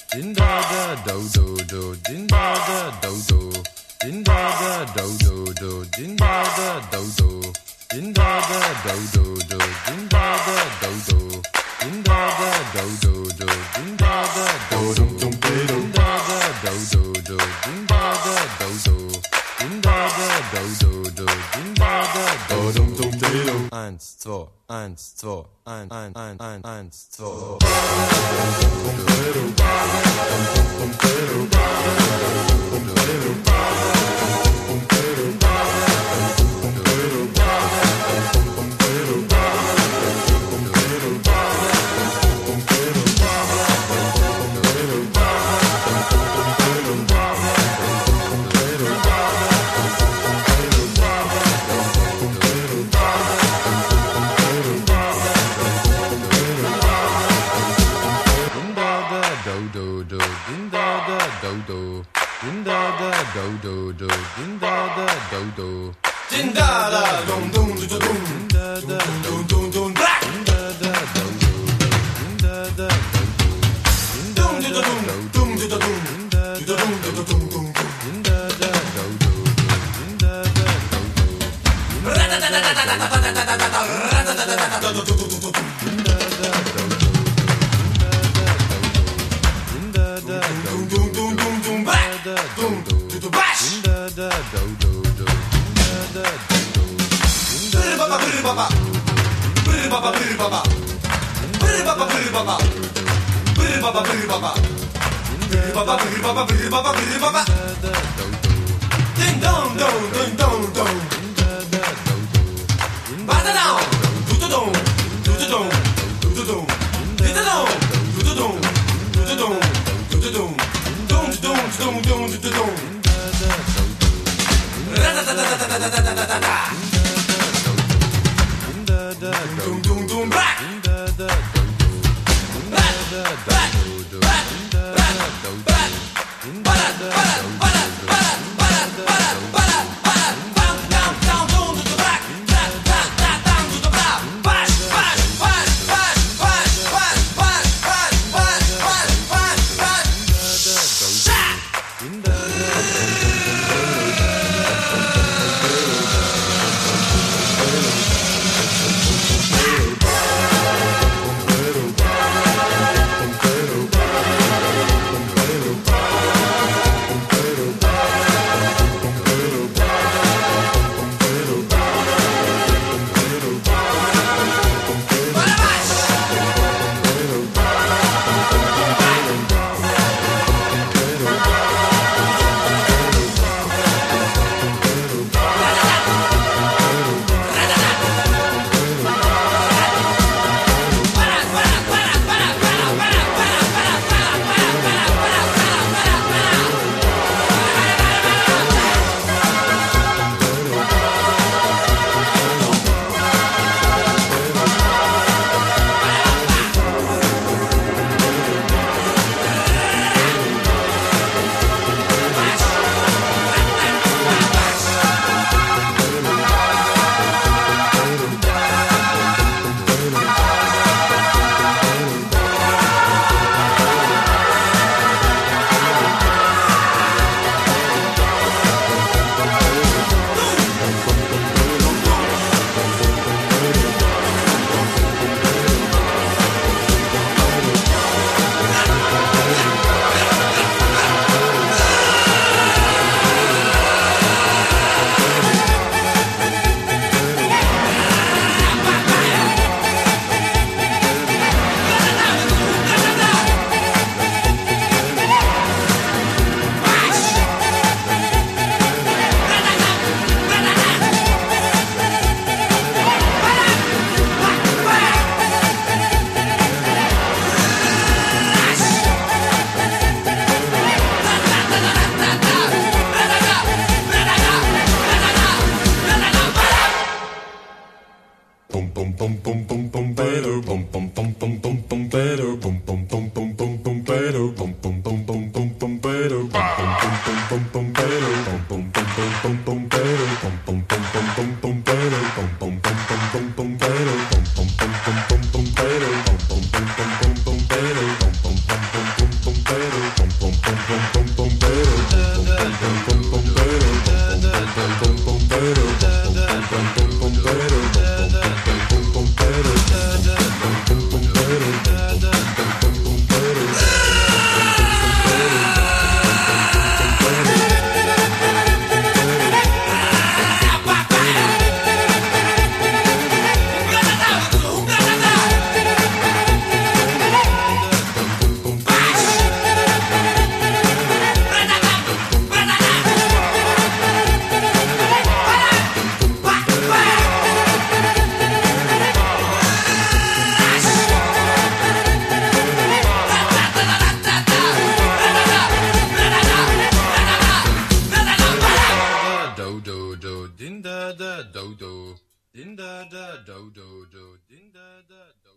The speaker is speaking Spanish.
din da da do do do, din da da do do, din da da do do do, din da da do do, din da da do do do, din da da do do, din da da do do do, din da da do do, din da da do do do, din da da do do, din da da do do do, din da da do do. 1, 2, 1, 2, 1, 1, 1, 1, 1, 2. Pero din da da do do, din da da do do do, din da da do.